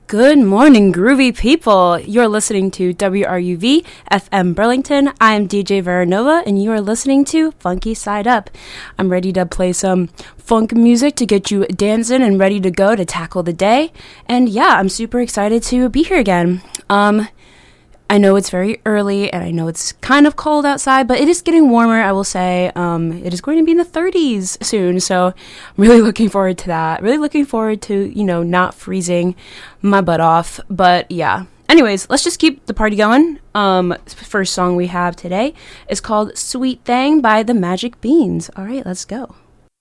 Good morning, groovy people. You're listening to WRUV FM Burlington. I am DJ Veranova, and you are listening to Funky Side Up. I'm ready to play some funk music to get you dancing and ready to go to tackle the day. And yeah, I'm super excited to be here again. I know it's very early, and I know it's kind of cold outside, but it is getting warmer, I will say. It is going to be in the 30s soon, so I'm really looking forward to that. Really looking forward to, not freezing my butt off. But yeah. Anyways, let's just keep the party going. First song we have today is called Sweet Thing by the Magic Beans. All right, let's go.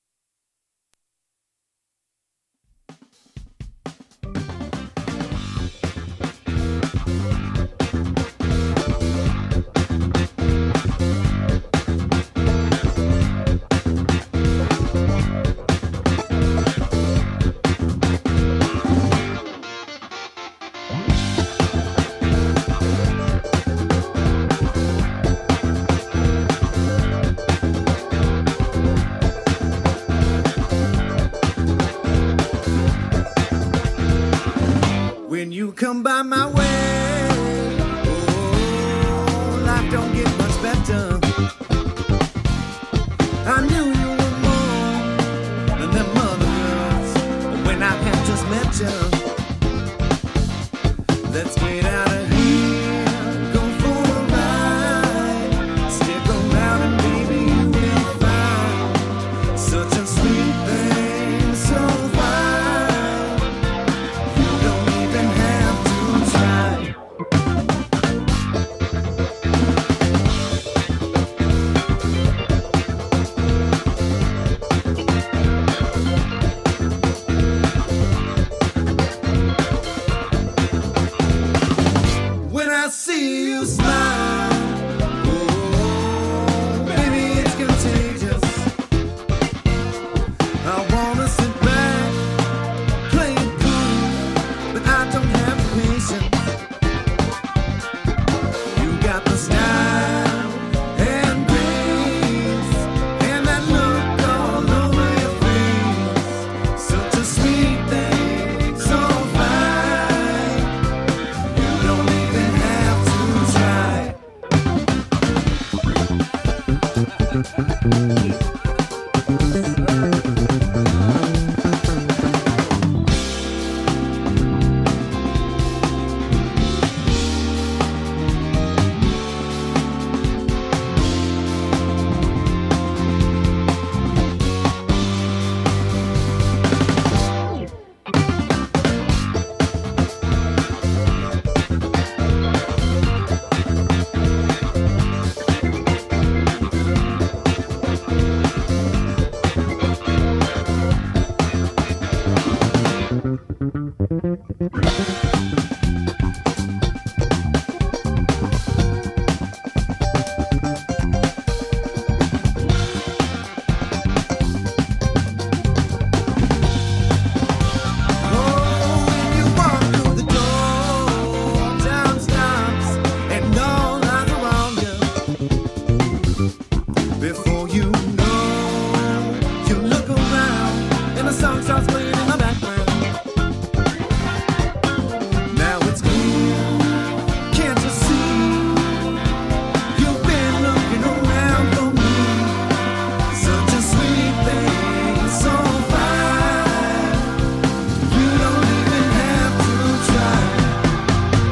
When you come by my way, oh, life don't get much better. I knew you were more than them other girls when I had just met you. Let's get out of here, go for a ride, stick around and baby you will find such a sweet thing, so fine. You don't even have to try. When I see you smile, oh, baby, it's contagious. I wanna sit back, play it cool, but I don't have patience. You got the style and grace, and that look all over your face. Such a sweet thing, so fine. You don't even have to try. Oh, when you walk through the door, time stops and all eyes are on you. Before you know, you look around and the song starts playing in the background. Now it's clear, can't you see? You've been looking around for me. Such a sweet thing, so fine. You don't even have to try.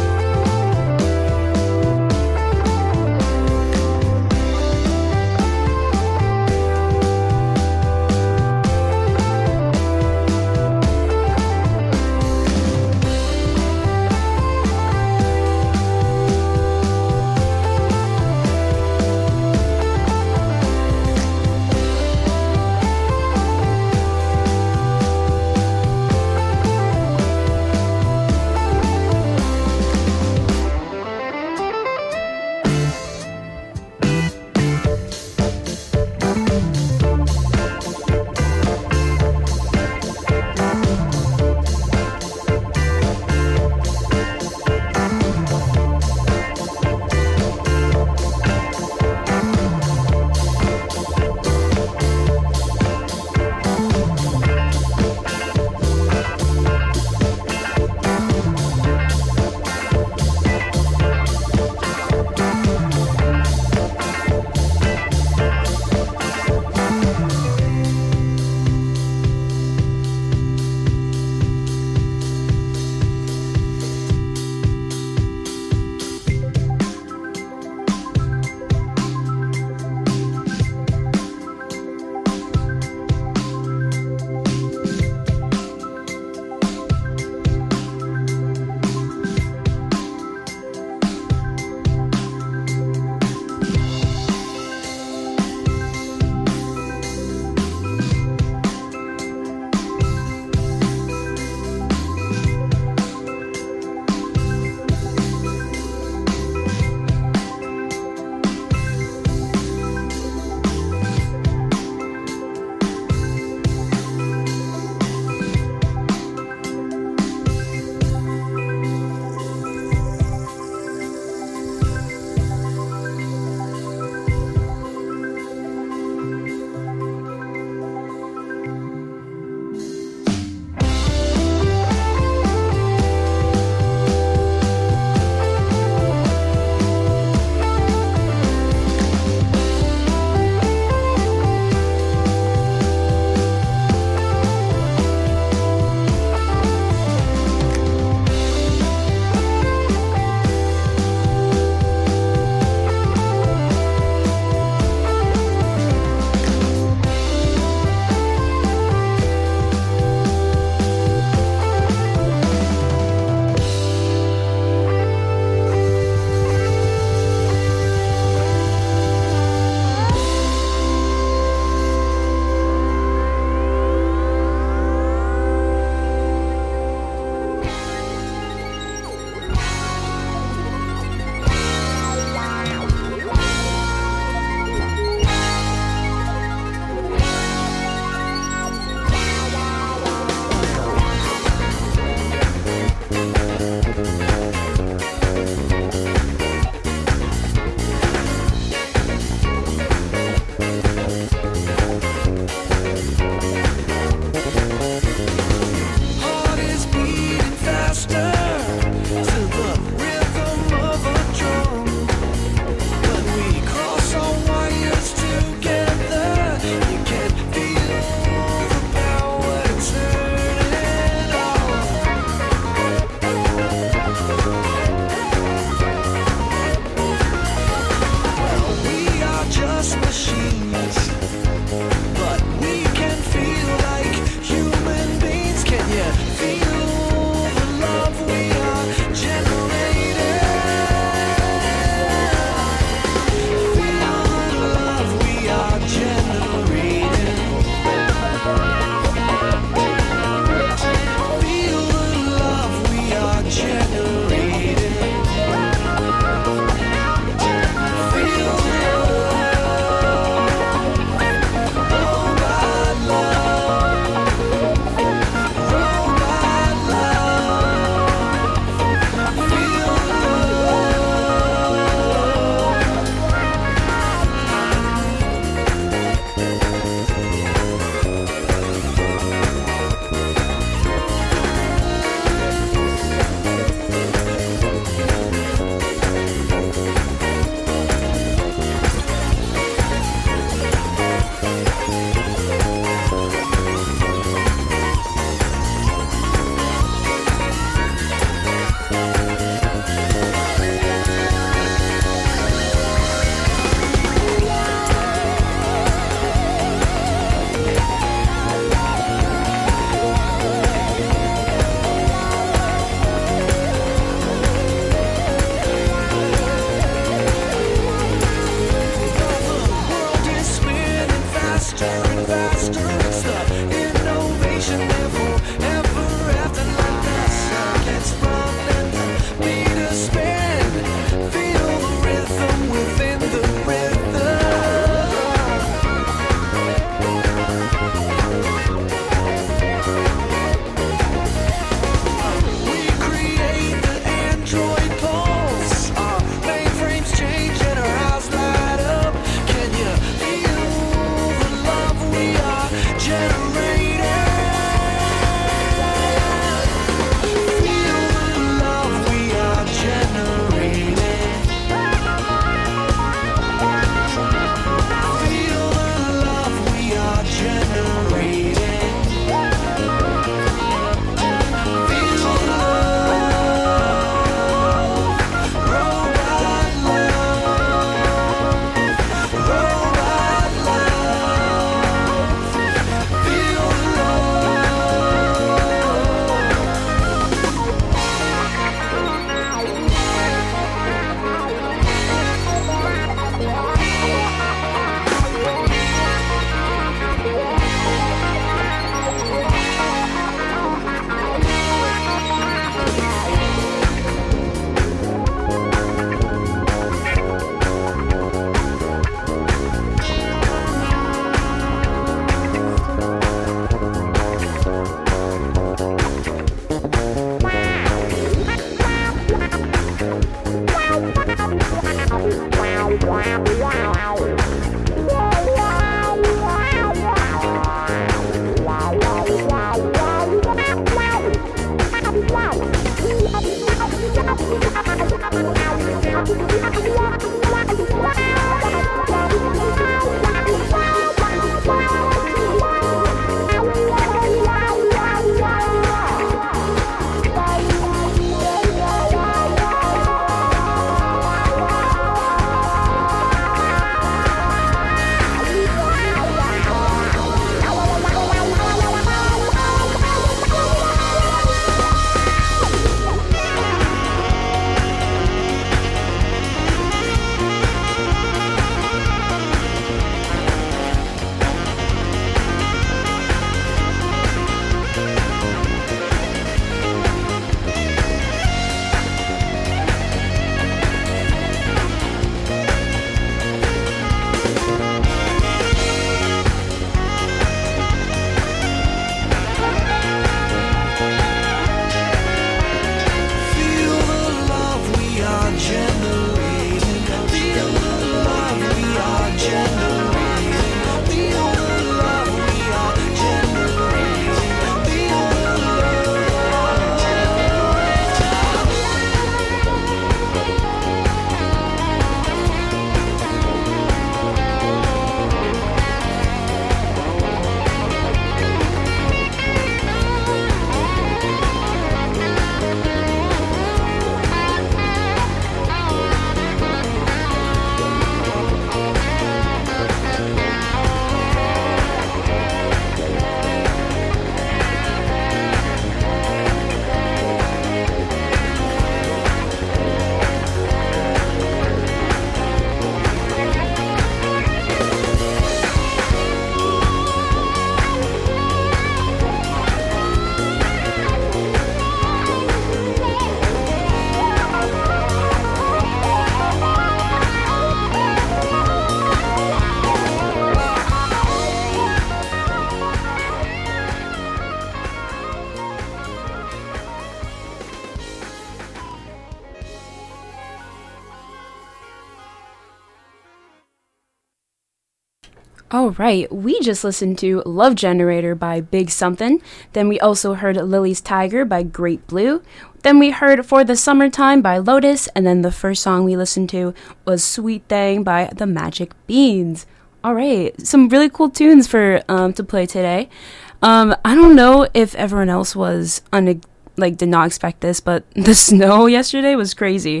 All right, we just listened to Love Generator by Big Something. Then we also heard Lily's Tiger by Great Blue. Then we heard For the Summertime by Lotus. And then the first song we listened to was Sweet Thing by The Magic Beans. All right, some really cool tunes for to play today. I don't know if everyone else was did not expect this, but the snow yesterday was crazy.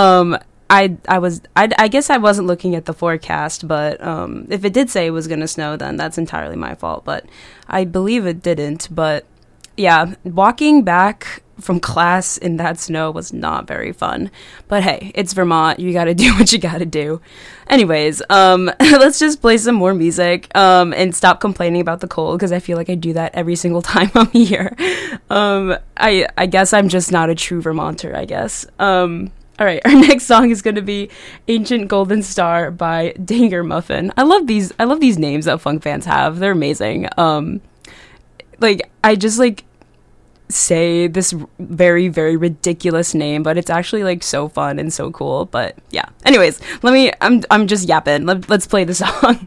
I guess I wasn't looking at the forecast, but if it did say it was gonna snow, then that's entirely my fault. But I believe it didn't. But yeah, walking back from class in that snow was not very fun. But hey, it's Vermont. You gotta do what you gotta do. Anyways, let's just play some more music and stop complaining about the cold, because I feel like I do that every single time I'm here. I guess I'm just not a true Vermonter, I guess. All right, our next song is going to be Ancient Golden Star by Danger Muffin. I love these names that funk fans have. They're amazing. I just say this very, very ridiculous name, but it's actually so fun and so cool. But yeah. Anyways, I'm just yapping. Let's play the song.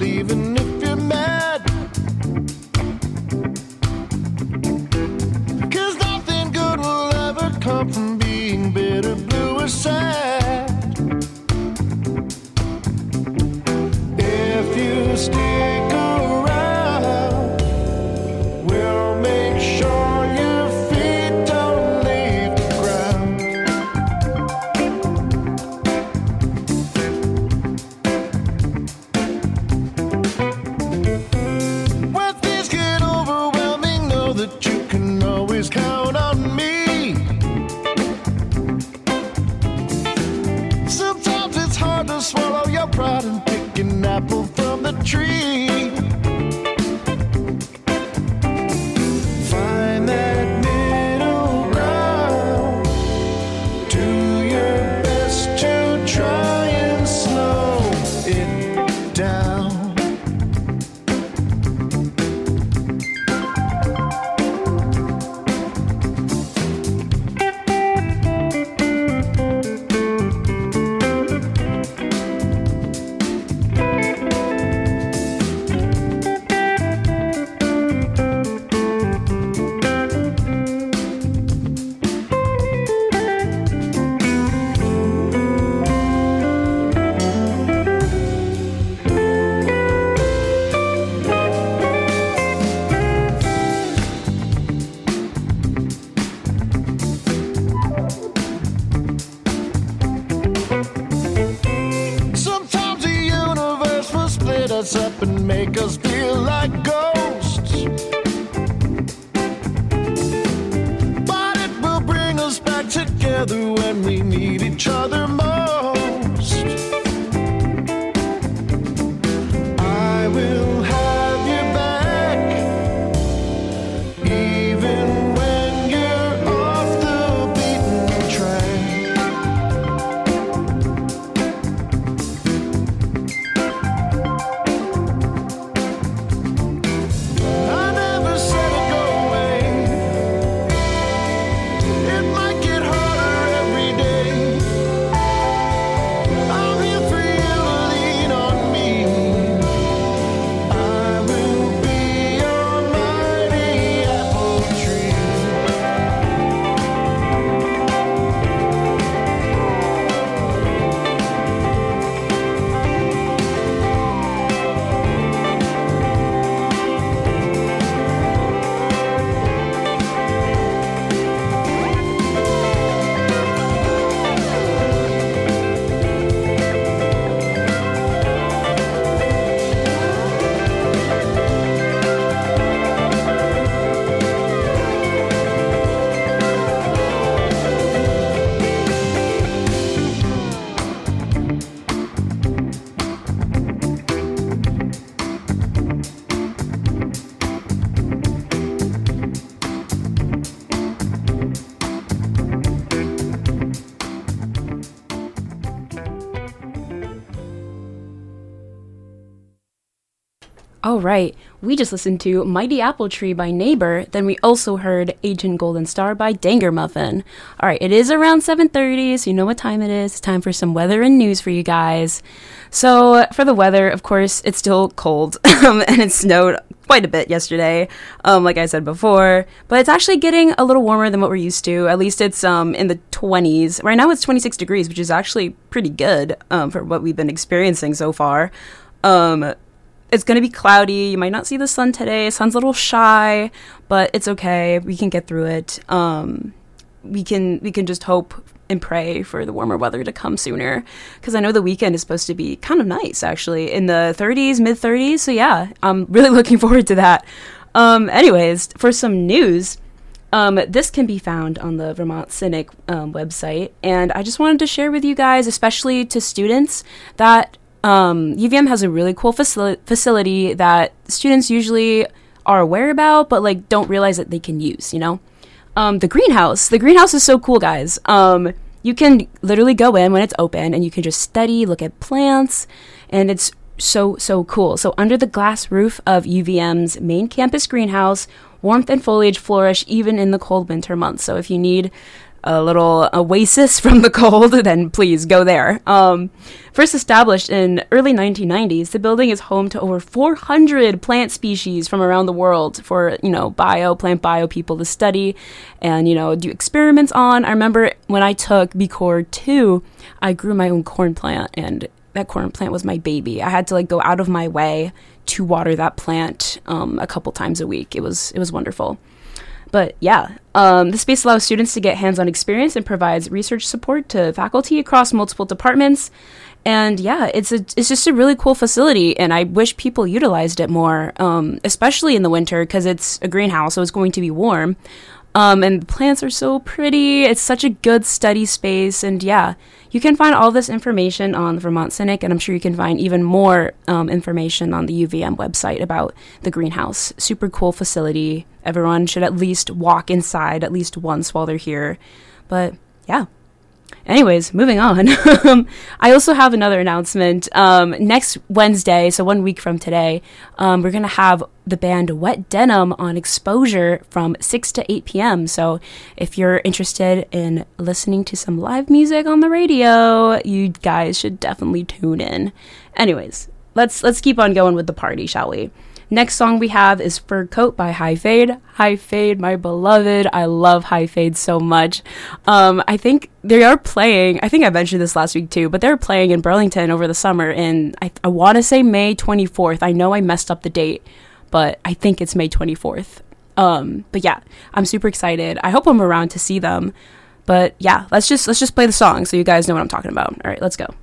smile even if you're mad. 'Cause nothing good will ever come from being bitter, blue, or sad. If you stick around, we'll make sure your feet don't leave the ground. When things get overwhelming, know that you can always count on me. Sometimes it's hard to swallow your pride and pick an apple from the tree. Find that middle ground. Do your best to try and slow it down. Sometimes the universe will split us up and make us feel like ghosts. But it will bring us back together when we need each other most. I will have you back, even when you're off the beaten track. I never said it go away. It might get harder every day. I'm here for you to lean on me. I will be your mighty apple tree. All right, we just listened to Mighty Apple Tree by Neighbor, then we also heard Agent Golden Star by Danger Muffin. All right, it is around 7:30, so you know what time it is. It's time for some weather and news for you guys. So for the weather, of course, it's still cold, and it snowed quite a bit yesterday, like I said before, but it's actually getting a little warmer than what we're used to. At least it's in the 20s. Right now it's 26 degrees, which is actually pretty good for what we've been experiencing so far. It's going to be cloudy. You might not see the sun today. Sun's a little shy, but it's okay. We can get through it. We can just hope and pray for the warmer weather to come sooner, because I know the weekend is supposed to be kind of nice, actually, in the 30s, mid-30s. So yeah, I'm really looking forward to that. Anyways, for some news, this can be found on the Vermont Cynic website, and I just wanted to share with you guys, especially to students, that UVM has a really cool facility that students usually are aware about, but like don't realize that they can use, you know? The greenhouse. The greenhouse is so cool, guys. You can literally go in when it's open and you can just study, look at plants, and it's so cool. So under the glass roof of UVM's main campus greenhouse, warmth and foliage flourish even in the cold winter months. So if you need a little oasis from the cold, then please go there. First established in early 1990s, the building is home to over 400 plant species from around the world for, plant bio people to study and, do experiments on. I remember when I took BCore 2, I grew my own corn plant, and that corn plant was my baby. I had to go out of my way to water that plant a couple times a week. It was wonderful. But yeah, the space allows students to get hands-on experience and provides research support to faculty across multiple departments. And yeah, it's just a really cool facility, and I wish people utilized it more, especially in the winter because it's a greenhouse, so it's going to be warm. And the plants are so pretty. It's such a good study space. And yeah, you can find all this information on the Vermont Cynic, and I'm sure you can find even more information on the UVM website about the greenhouse. Super cool facility. Everyone should at least walk inside at least once while they're here. But yeah. Anyways, moving on. I also have another announcement. Next Wednesday, so 1 week from today, we're going to have the band Wet Denim on Exposure from 6 to 8 p.m. So if you're interested in listening to some live music on the radio, you guys should definitely tune in. Anyways, let's keep on going with the party, shall we? Next song we have is Fur Coat by High Fade. High Fade, my beloved. I love High Fade so much. I think they are playing, I think I mentioned this last week too, but they're playing in Burlington over the summer in, I want to say May 24th. I know I messed up the date, but I think it's May 24th. But yeah, I'm super excited. I hope I'm around to see them. But yeah, let's just play the song so you guys know what I'm talking about. All right, let's go.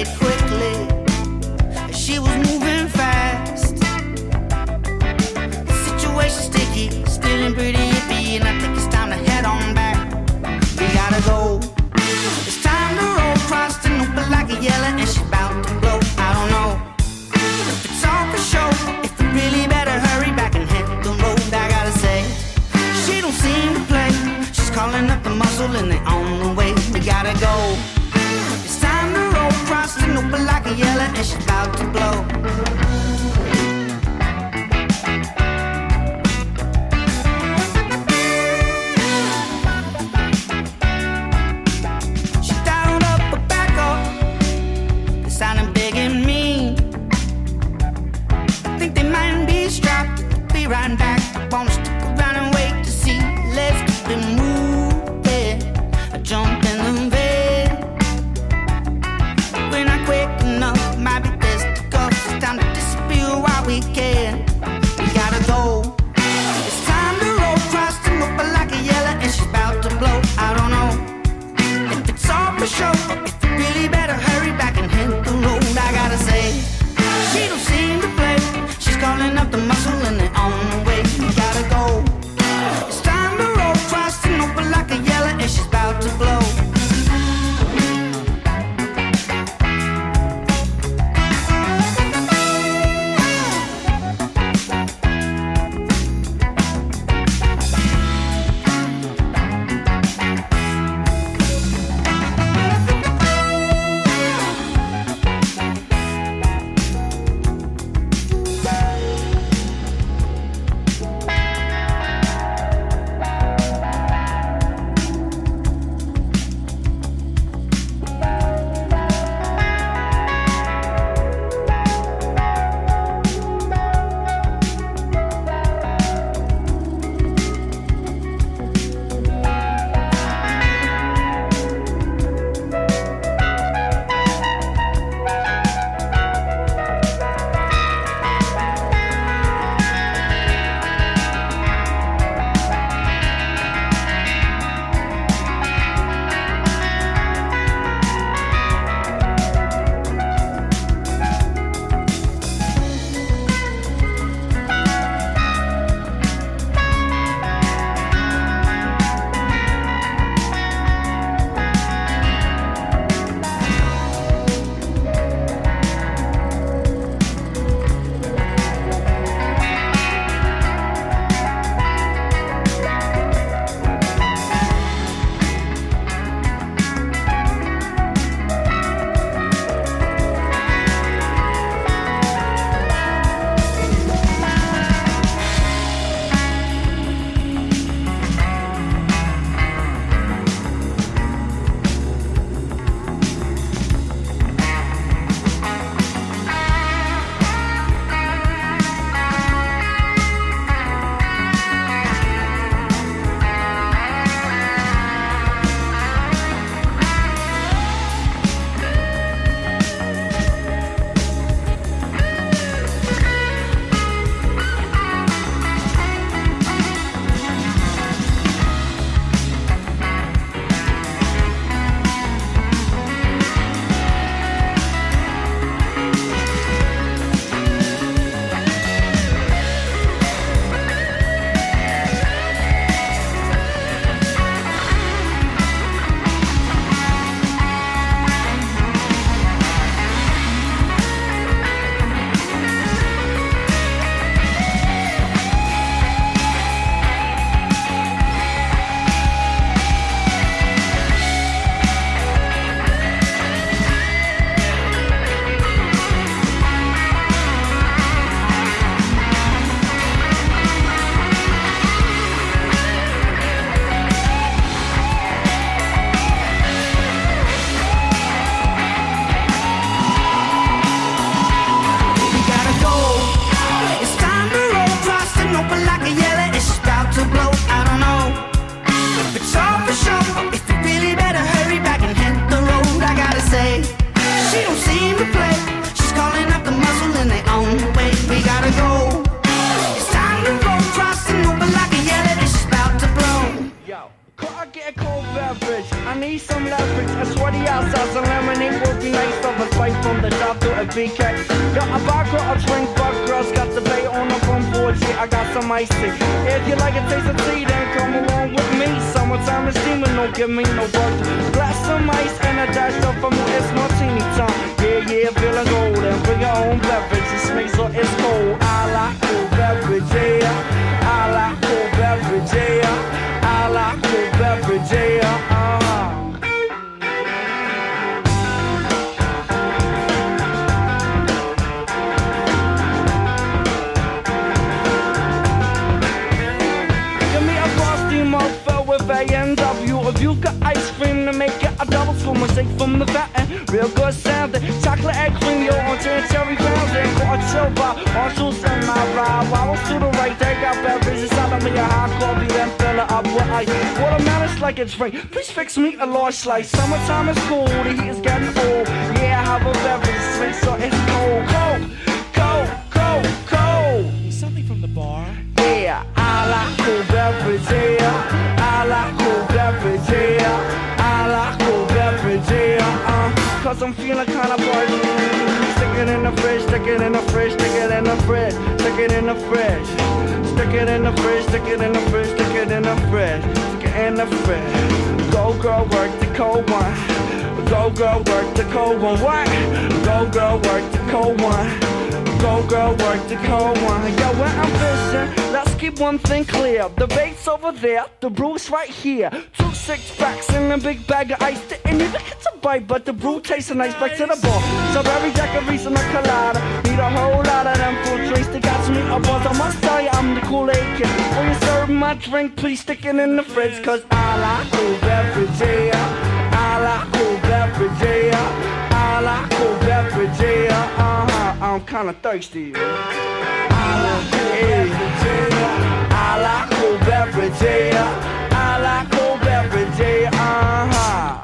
escape quickly. She was moving fast. The situation's sticky, still pretty iffy, and I think it's time to head on back. We gotta go. It's time to roll across the Newport like a yellow, and she's about to blow. I don't know if it's all for show, if we really better hurry back and hit the road. I gotta say, she don't seem to play. She's calling up the muscle and they on the way. We gotta go. It's time to roll across the Newport like a yellow, and she's about to blow. Sounding big and mean. I think they might be strapped. Be right back. Wanna stick around and wait to see. Let's keep it moving. I jump in the bed. We're not quick enough. Might be best to go. the drop to a BK. Got a bar, got a drink, but girls got the bay on the front porch. Yeah, I got some icy. If you like a taste of tea, then come along with me. Summertime is steaming, don't give me no bug. Glass some ice and a dash up from it's martini time. Yeah, feeling golden. Bring your own beverage. It's me, so it's cold. I like cold beverage, yeah. I like cold beverage, yeah. I like cold beverage, yeah. A&W. If you got ice cream to make it a double scoop, mistake from the fat and real good sounding. Chocolate egg cream, yo, on cherry pounding. For a chill bar, on shoes and my ride. Wobbles to the right, they got beverages out of me a hot coffee, then fill it up with ice. Watermelon's like it's spring. Please fix me a large slice. Summertime is cool, the heat is getting old. Yeah, I have a beverage, sweet, so it's cold. Cold. Something from the bar. Yeah, I like cold beverage, yeah. I like cold beverage, yeah. I like cold beverage, yeah. Cause I'm feeling kinda bored. Stick it in the fridge, stick it in the fridge, stick it in the fridge, stick it in the fridge. Stick it in the fridge, stick it in the fridge, stick it in the fridge, stick it in the fridge. Go girl, work the cold one. Go girl, work the cold one. What? Go girl, work the cold one. Go girl, work the cold one. Yo, when I'm fishing, let's keep one thing clear. The bait's over there, the brew's right here. 2 6-packs and a big bag of ice. Didn't even get to bite, but the brew tastes nice. Back to the bar. Strawberry daiquiris and a colada. Need a whole lot of them fruit drinks to catch me a buzz. I must tell you, I'm the Kool-Aid kid. When you serve my drink, please stick it in the fridge. Cause I like cool beverage, yeah. I like cool beverage, yeah. I like cool beverage, yeah. I'm kinda thirsty. I like cool beverage, yeah. I like cool beverage, yeah. I like cool beverage, yeah.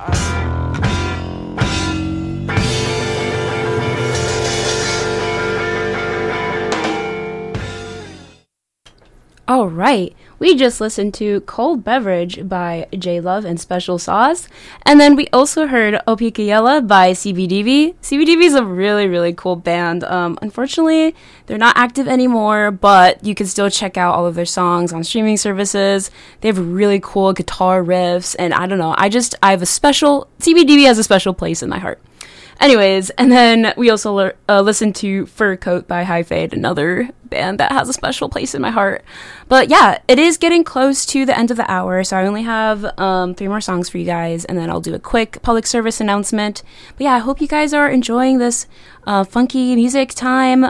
All right, we just listened to Cold Beverage by J Love and Special Sauce, and then we also heard Opikayela by CBDB. CBDB is a really, really cool band. Unfortunately, they're not active anymore, but you can still check out all of their songs on streaming services. They have really cool guitar riffs, and I don't know, I have a special, CBDB has a special place in my heart. Anyways, and then we also listened to Fur Coat by High Fade, another band that has a special place in my heart. But yeah, it is getting close to the end of the hour, so I only have 3 more songs for you guys, and then I'll do a quick public service announcement. But yeah, I hope you guys are enjoying this funky music time.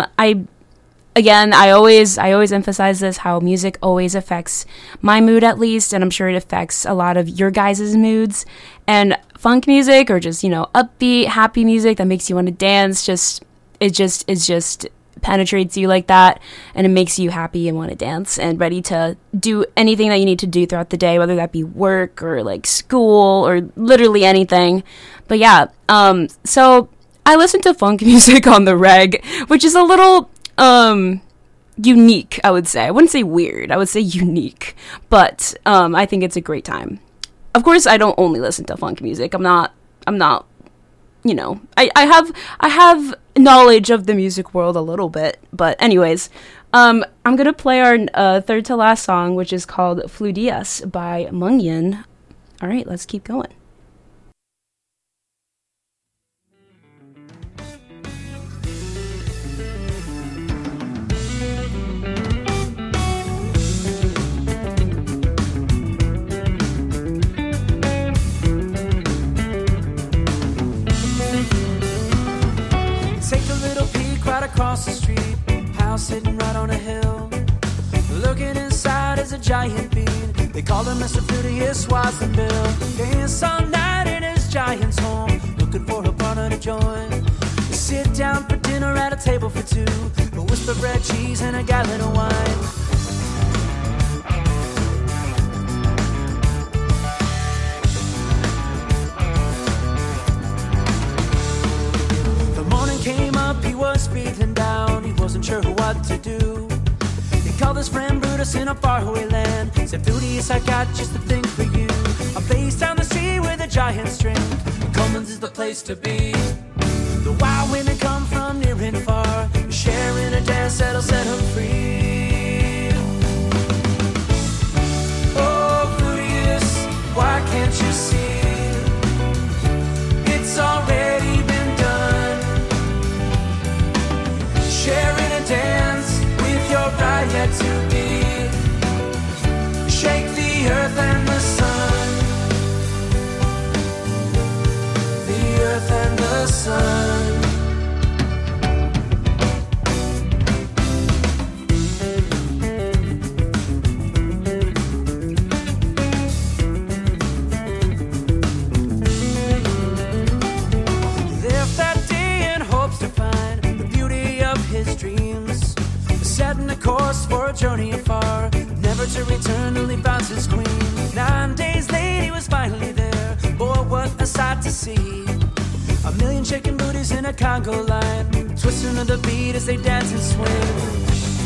I always emphasize this, how music always affects my mood at least, and I'm sure it affects a lot of your guys' moods. And funk music, or just, upbeat, happy music that makes you want to dance, it just penetrates you like that, and it makes you happy and want to dance and ready to do anything that you need to do throughout the day, whether that be work or like school or literally anything. But yeah, so I listen to funk music on the reg, which is a little unique, I would say. I wouldn't say weird, I would say unique, but I think it's a great time. Of course, I don't only listen to funk music. I'm not, I have knowledge of the music world a little bit, but anyways, I'm gonna play our third to last song, which is called Fludias by Mungyan. All right, let's keep going. Across the street, house sitting right on a hill. Looking inside is a giant bean. They call him Mr. Fludius Watsonville. Dance all night in his giant's home, looking for a partner to join. They sit down for dinner at a table for 2, a whisper bread, cheese, and a gallon of wine. Came up, he was feeling down. He wasn't sure what to do. He called his friend Brutus in a faraway land. Said, Fludius, I got just the thing for you. A place down the street with a giant's drink. Coleman's is the place to be. The wild women come from near and far, sharing a dance that'll set them free. Oh, Fludius, why can't you see? It's already been done. Sharing a dance with your bride yet to be. Shake the earth and the sun. The earth and the sun. Left that day in hopes to find the beauty of his dreams, setting a course for a journey afar, never to return till he found his queen. 9 days late he was finally there. Boy, what a sight to see. A million chicken booties in a Congo line, twisting to the beat as they dance and swing.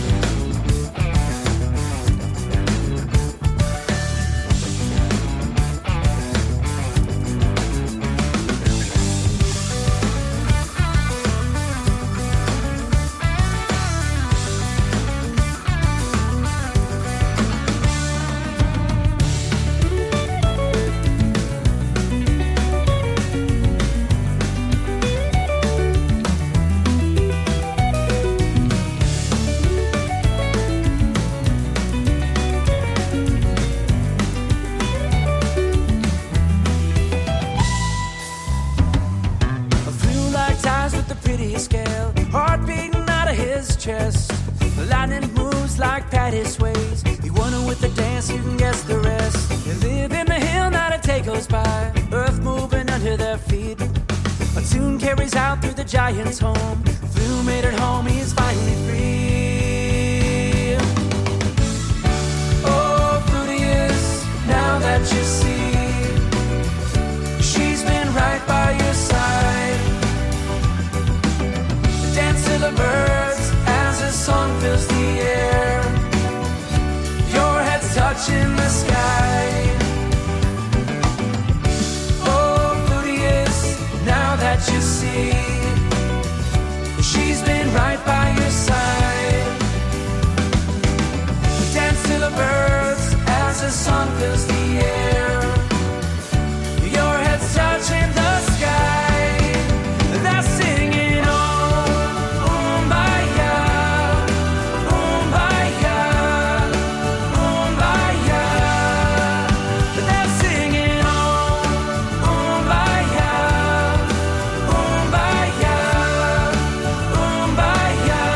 Chest. Lightning moves like Patty sways. You wonder with the dance, you can guess the rest. They live in the hill, not a day goes by. Earth moving under their feet. A tune carries out through the giant's home. Flu made it home, he is finally free. Oh, Fludius, now that you see, she's been right by your side. Dance to the birds. The song fills the air, your head's touching the sky. Oh, Fludius, now that you see, she's been right by your side. Dance to the birds as the song fills the air, your head's touching the sky. They're singing Kumbaya.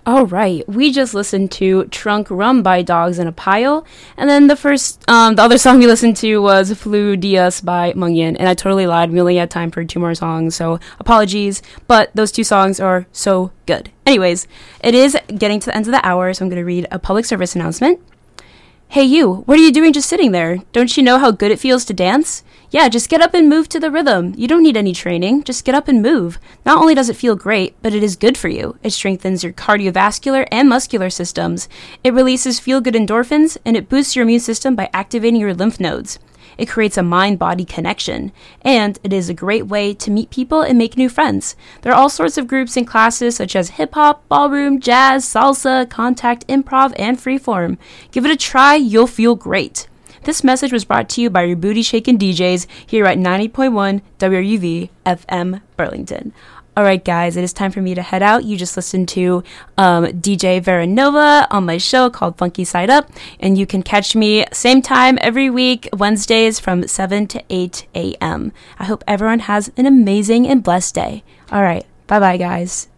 All right, we just listened to Trunk Rum by Dogs in a Pile, and then the other song we listened to was Flu Dias by Mungyan, and I totally lied. We only had time for 2 more songs, so apologies, but those 2 songs are so good. Anyways, it is getting to the end of the hour, so I'm going to read a public service announcement. Hey you, what are you doing just sitting there? Don't you know how good it feels to dance? Yeah, just get up and move to the rhythm. You don't need any training. Just get up and move. Not only does it feel great, but it is good for you. It strengthens your cardiovascular and muscular systems. It releases feel-good endorphins, and it boosts your immune system by activating your lymph nodes. It creates a mind-body connection, and it is a great way to meet people and make new friends. There are all sorts of groups and classes such as hip-hop, ballroom, jazz, salsa, contact, improv, and freeform. Give it a try, you'll feel great. This message was brought to you by your booty shaking DJs here at 90.1 WRUV FM Burlington. All right, guys, it is time for me to head out. You just listened to DJ Veranova on my show called Funky Side Up, and you can catch me same time every week, Wednesdays from 7 to 8 a.m. I hope everyone has an amazing and blessed day. All right, bye-bye, guys.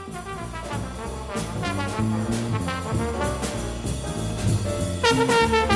Thank you.